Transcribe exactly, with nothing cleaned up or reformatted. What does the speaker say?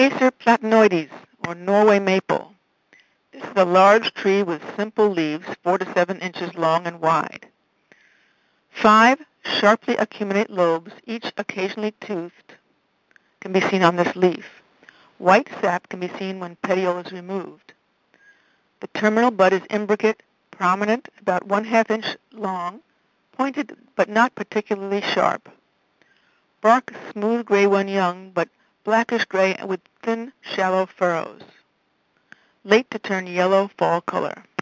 Acer platanoides, or Norway maple. This is a large tree with simple leaves, four to seven inches long and wide. Five sharply acuminate lobes, each occasionally toothed, can be seen on this leaf. White sap can be seen when petiole is removed. The terminal bud is imbricate, prominent, about one half inch long, pointed but not particularly sharp. Bark smooth gray when young, but blackish gray with thin, shallow furrows. Late to turn yellow fall color.